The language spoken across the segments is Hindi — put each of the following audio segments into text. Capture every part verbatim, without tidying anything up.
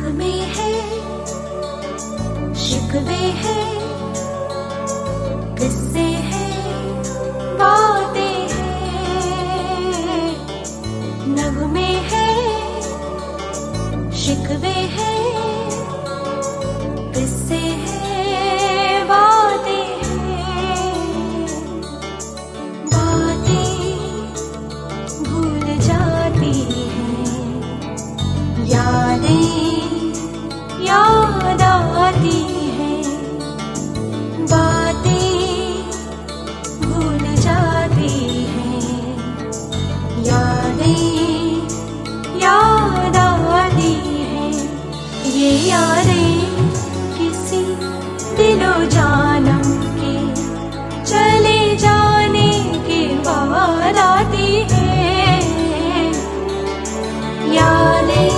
नगमे है, शिकवे है, किस्से हैं, बातें हैं। नगमे है, शिकवे है, किस्से हैं, बातें हैं। बातें भूल जाती हैं, यादें याद आती हैं। बातें भूल जाती हैं, यादें याद आती हैं। ये यादें किसी दिलो जानम के चले जाने के बाद आती हैं। यादें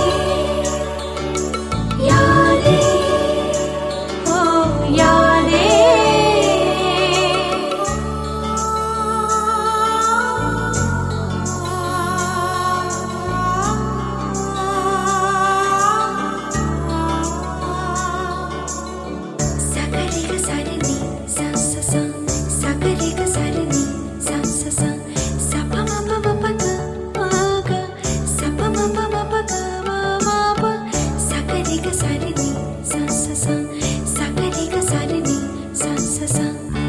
यादें ओ यादें। Sakariga sarani sa sa sa, sakariga sarani sa sa sa, sa pa ma pa ma pa ga ma ga, sa pa ma pa ma pa ga ma ma pa. Sakariga sarani sa sa sa, sakariga sarani sa sa sa.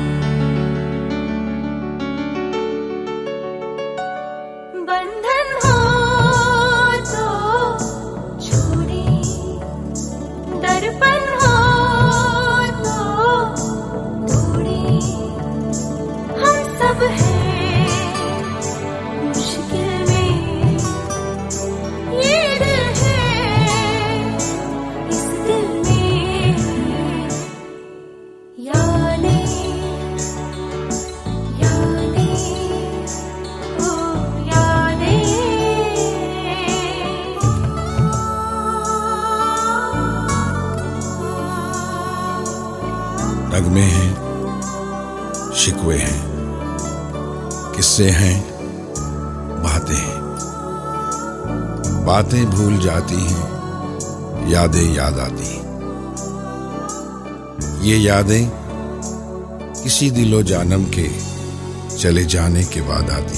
बंधन हो तो छोड़े, दर्पण हो तो तोड़े। हम सब हैं मुश्किल में, ये दिल है इस दिल में। यादें यादें ओ यादें। नगमे हैं, शिकवे हैं, किस्से हैं, बातें हैं। बातें भूल जाती हैं, यादें याद आती हैं। ये यादें किसी दिलो जानम के चले जाने के बाद आती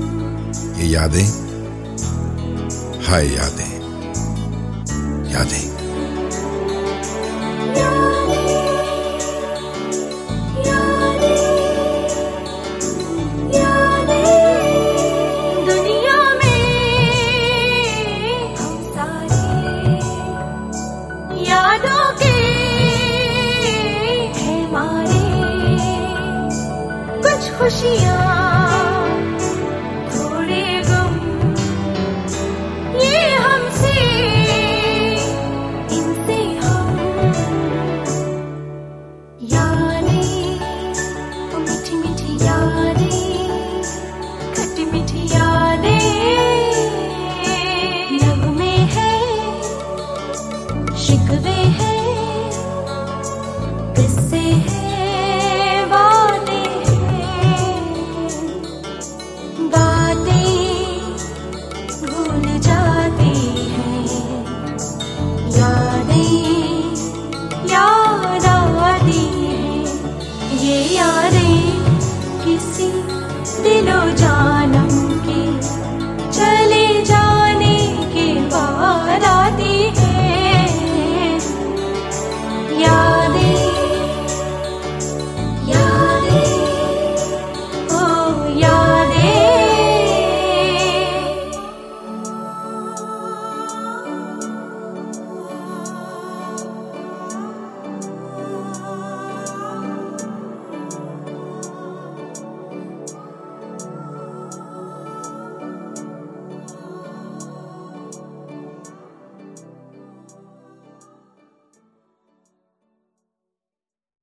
हैं। ये यादें हाय यादें यादें।